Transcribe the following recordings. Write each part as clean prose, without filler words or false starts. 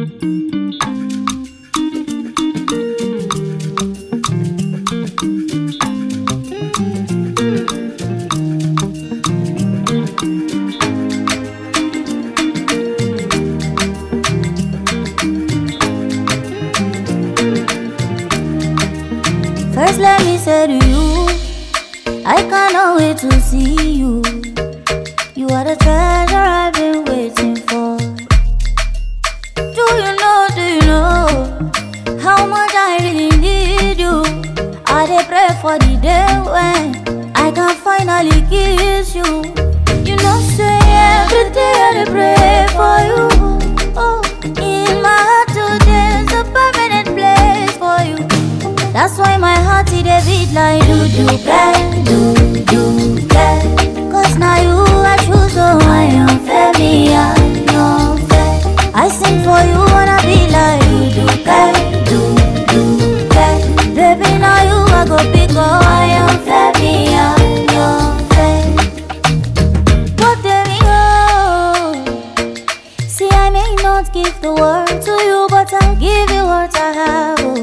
First let me say to you, I cannot wait to see you. You are the treasure I've been waiting for. Do you know how much I really need you? I dey pray for the day when I can finally kiss you. You know say every day I dey pray for you. Oh, in my heart today's a permanent place for you. That's why my heart it a beat like do do. Cause now you I choose, so I am fair, me I am fair. I sing for you wanna be like do. Baby now you I go pick, oh I am fair, me I am fair. But there we go. See I may not give the world to you, but I'll give you what I have. Oh.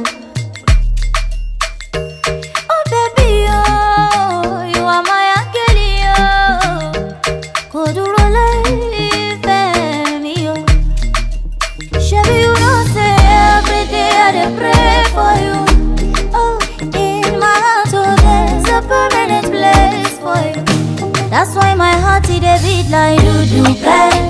That's why my heart it a beat like do.